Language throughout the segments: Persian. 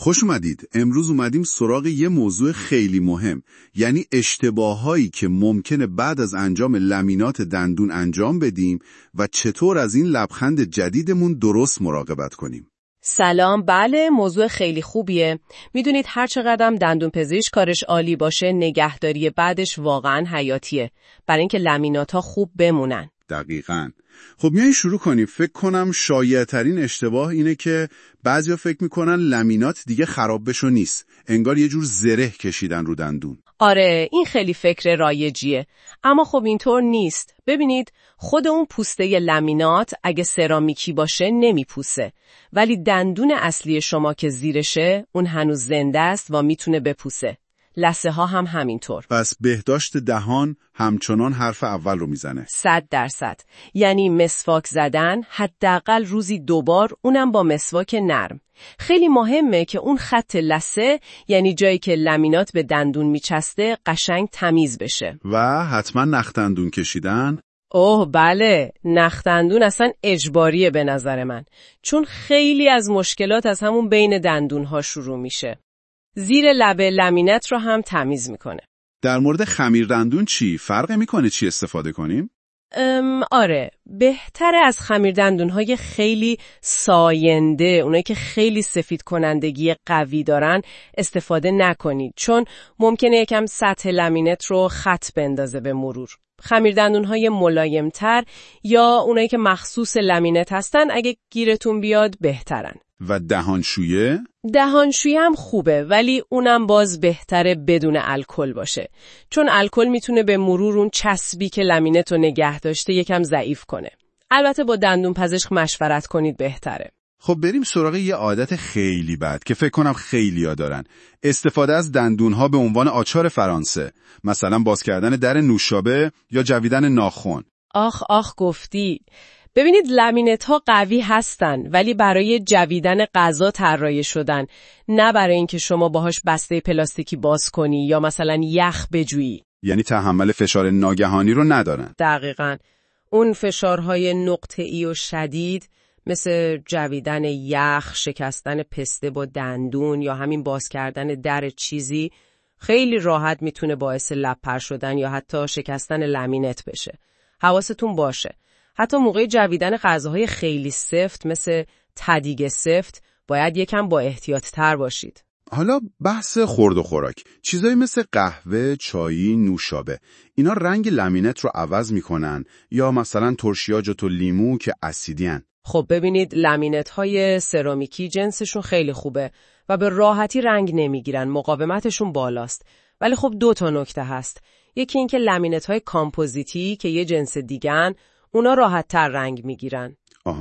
خوش اومدید. امروز اومدیم سراغ یه موضوع خیلی مهم، یعنی اشتباهایی که ممکنه بعد از انجام لمینات دندون انجام بدیم و چطور از این لبخند جدیدمون درست مراقبت کنیم. سلام، بله، موضوع خیلی خوبیه. میدونید هر چقدر دندون پزشک کارش عالی باشه، نگهداری بعدش واقعا حیاتیه، برای اینکه لمینات‌ها خوب بمونن. دقیقاً. خب میاییم شروع کنیم. فکر کنم شایع‌ترین اشتباه اینه که بعضیا فکر میکنن لمینات دیگه خراب بشو نیست. انگار یه جور زره کشیدن رو دندون. آره، این خیلی فکر رایجیه. اما خب اینطور نیست. ببینید، خود اون پوسته لمینات اگه سرامیکی باشه نمیپوسه. ولی دندون اصلی شما که زیرشه، اون هنوز زنده است و میتونه بپوسه. لثه ها هم همینطور. پس بهداشت دهان همچنان حرف اول رو میزنه. 100%. یعنی مسواک زدن، حداقل روزی 2 بار، اونم با مسواک نرم. خیلی مهمه که اون خط لثه، یعنی جایی که لمینات به دندون میچسته، قشنگ تمیز بشه. و حتما نخ دندون کشیدن؟ اوه بله، نخ دندون اصلا اجباریه به نظر من. چون خیلی از مشکلات از همون بین دندونها شروع میشه. زیر لب لمینت رو هم تمیز میکنه. در مورد خمیر دندون چی؟ فرق میکنه چی استفاده کنیم؟ آره، بهتره از خمیر دندونهای خیلی ساینده، اونایی که خیلی سفید کنندگی قوی دارن، استفاده نکنید، چون ممکنه یکم سطح لمینت رو خط بندازه به مرور. خمیر دندونهای ملایمتر یا اونایی که مخصوص لمینت هستن اگه گیرتون بیاد بهترن. و دهانشویه؟ دهانشویه هم خوبه، ولی اونم باز بهتره بدون الکل باشه، چون الکل میتونه به مرور اون چسبی که لمینت رو نگه داشته یکم ضعیف کنه. البته با دندون پزشک مشورت کنید بهتره. خب بریم سراغ یه عادت خیلی بد که فکر کنم خیلی‌ها دارن. استفاده از دندون‌ها به عنوان آچار فرانسه، مثلا باز کردن در نوشابه یا جویدن ناخن. آخ گفتی. ببینید لمینت‌ها قوی هستن، ولی برای جویدن غذا طراحی شدن، نه برای اینکه شما باهاش بسته پلاستیکی باز کنی یا مثلا یخ بجویی. یعنی تحمل فشار ناگهانی رو ندارن. دقیقاً. اون فشارهای نقطه‌ای و شدید مثل جویدن یخ، شکستن پسته با دندون یا همین باز کردن در چیزی خیلی راحت میتونه باعث لب‌پر شدن یا حتی شکستن لمینت بشه. حواستون باشه. حتی موقع جویدن غذاهای خیلی سفت مثل تدیگ سفت باید یکم با احتیاط تر باشید. حالا بحث خورد و خوراک. چیزایی مثل قهوه، چایی، نوشابه. اینا رنگ لمینت رو عوض میکنن یا مثلا ترشیاجت و لیمو که اسیدین. خب ببینید لمینت های سرامیکی جنسشون خیلی خوبه و به راحتی رنگ نمیگیرن، مقاومتشون بالاست. ولی خب 2 نکته هست. یکی این که لمینت های کامپوزیتی که یه جنس دیگن، اونا راحت تر رنگ میگیرن.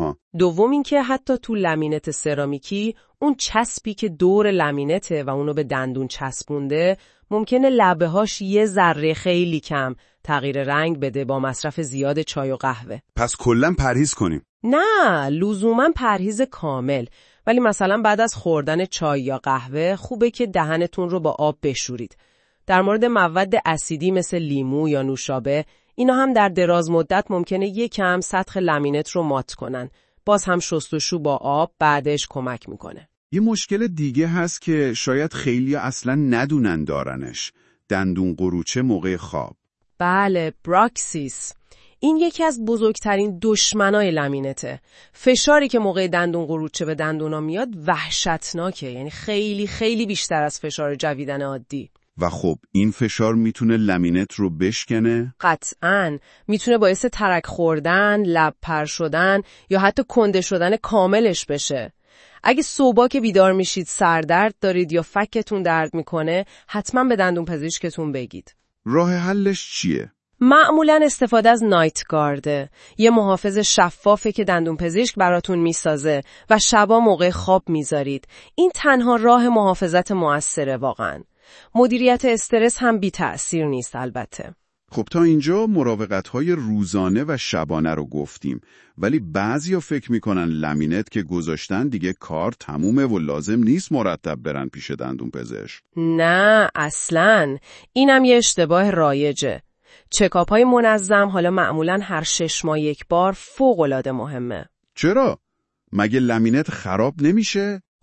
دوم این که حتی تو لمینت سرامیکی اون چسبی که دور لمینته و اونو به دندون چسبونده ممکنه لبه هاش یه ذره خیلی کم تغییر رنگ بده با مصرف زیاد چای و قهوه. پس کلاً پرهیز کنیم؟ نه، لزوما پرهیز کامل. ولی مثلا بعد از خوردن چای یا قهوه خوبه که دهنتون رو با آب بشورید. در مورد مواد اسیدی مثل لیمو یا نوشابه، اینا هم در دراز مدت ممکنه یکم سطح لمینت رو مات کنن. باز هم شستشو با آب بعدش کمک میکنه. یه مشکل دیگه هست که شاید خیلی اصلا ندونن دارنش. دندون قروچه موقع خواب. بله، براکسیس. این یکی از بزرگترین دشمنای لمینته. فشاری که موقع دندون قروچه به دندونا میاد وحشتناکه. یعنی خیلی خیلی بیشتر از فشار جویدن عادی. و خب این فشار میتونه لمینت رو بشکنه؟ قطعاً. میتونه باعث ترک خوردن، لب پر شدن یا حتی کنده شدن کاملش بشه. اگه صبح که بیدار میشید سردرد دارید یا فکتون درد میکنه، حتما به دندون پزشکتون بگید. راه حلش چیه؟ معمولاً استفاده از نایت گارده. یه محافظ شفافه که دندون پزشک براتون میسازه و شبا موقع خواب میذارید. این تنها راه محافظت مؤثره واقعاً. مدیریت استرس هم بی تأثیر نیست البته. خب تا اینجا مراقبت‌های روزانه و شبانه رو گفتیم، ولی بعضیا فکر میکنن لمینت که گذاشتن دیگه کار تمومه و لازم نیست مرتب برن پیش دندون پزشک. نه اصلاً. اینم یه اشتباه رایجه. چکاپ‌های منظم، حالا معمولاً هر 6 ماه 1 بار، فوق‌العاده مهمه. چرا؟ مگه لمینت خراب نمیشه؟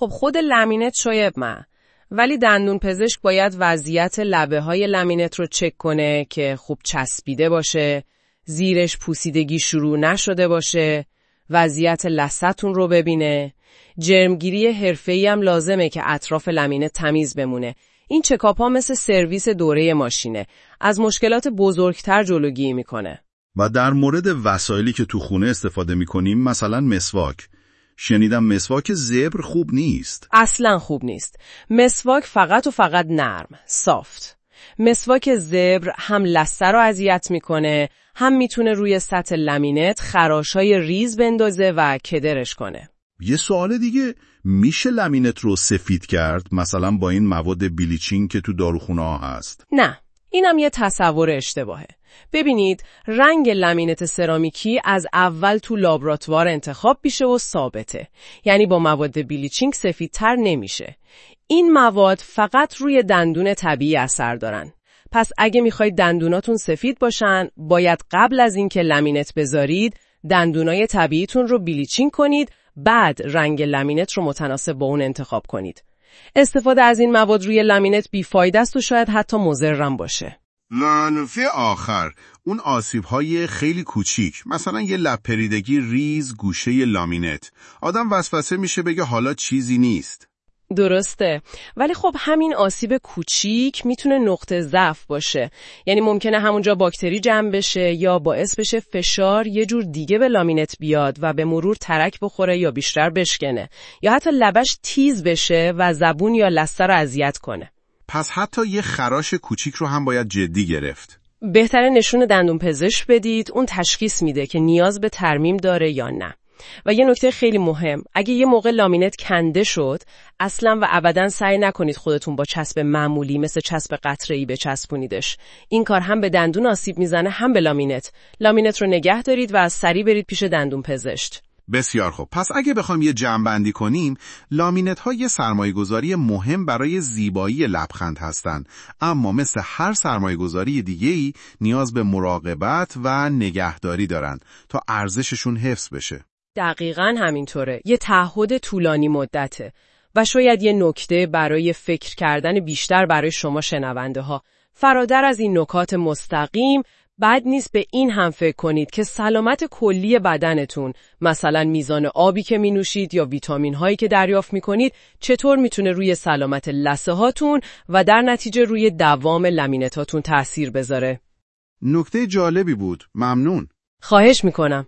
خب خود لامینت شاید ولی دندون پزشک باید وضعیت لبه های لامینت رو چک کنه که خوب چسبیده باشه، زیرش پوسیدگی شروع نشده باشه، وضعیت لثتون رو ببینه. جرمگیری حرفه‌ای هم لازمه که اطراف لامینت تمیز بمونه. این چکاپ ها مثل سرویس دوره ماشینه. از مشکلات بزرگتر جلوگیری میکنه. و در مورد وسایلی که تو خونه استفاده میکنیم، مثلا مسواک. شنیدم مسواک زبر خوب نیست. اصلا خوب نیست. مسواک فقط نرم، سافت. مسواک زبر هم لثه رو اذیت میکنه، هم میتونه روی سطح لامینت خراشای ریز بندازه و کدرش کنه. یه سوال دیگه، میشه لامینت رو سفید کرد، مثلا با این مواد بلیچینگ که تو داروخونه ها هست؟ نه، اینم یه تصور اشتباهه. ببینید، رنگ لامینت سرامیکی از اول تو لابراتوار انتخاب میشه و ثابته. یعنی با مواد بلیچینگ سفیدتر نمیشه. این مواد فقط روی دندون طبیعی اثر دارن. پس اگه میخواید دندوناتون سفید باشن، باید قبل از اینکه لامینت بذارید، دندونای طبیعیتون رو بلیچینگ کنید، بعد رنگ لامینت رو متناسب با اون انتخاب کنید. استفاده از این مواد روی لامینت بیفایده است و شاید حتی مضرم باشه. نکته آخر، اون آسیب‌های خیلی کوچیک، مثلا یه لب پریدگی ریز گوشه لامینت، آدم وسوسه میشه بگه حالا چیزی نیست. درسته، ولی خب همین آسیب کوچیک میتونه نقطه ضعف باشه. یعنی ممکنه همونجا باکتری جمع بشه یا باعث بشه فشار یه جور دیگه به لامینت بیاد و به مرور ترک بخوره یا بیشتر بشکنه، یا حتی لبش تیز بشه و زبون یا لثه رو اذیت کنه. پس حتی یه خراش کوچیک رو هم باید جدی گرفت. بهتره نشون دندون پزشک بدید، اون تشخیص میده که نیاز به ترمیم داره یا نه. و یه نکته خیلی مهم، اگه یه موقع لامینت کنده شد، اصلا و ابدا سعی نکنید خودتون با چسب معمولی مثل چسب قطره‌ای بچسبونیدش. این کار هم به دندون آسیب میزنه، هم به لامینت. لامینت رو نگه دارید و از سریع برید پیش دندون پزشک. بسیار خوب. پس اگه بخوام یه جمع‌بندی کنیم، لامینت ها یه سرمایه‌گذاری مهم برای زیبایی لبخند هستن، اما مثل هر سرمایه‌گذاری دیگه‌ای نیاز به مراقبت و نگهداری دارن تا ارزششون حفظ بشه. دقیقاً همینطوره. یه تعهد طولانی مدته و شاید یه نکته برای فکر کردن بیشتر برای شما شنونده ها. فراتر از این نکات مستقیم، بد نیست به این هم فکر کنید که سلامت کلی بدنتون، مثلا میزان آبی که می نوشید یا ویتامین هایی که دریافت می کنید، چطور میتونه روی سلامت لثه هاتون و در نتیجه روی دوام لامینتاتون تأثیر بذاره. نکته جالبی بود. ممنون. خواهش میکنم.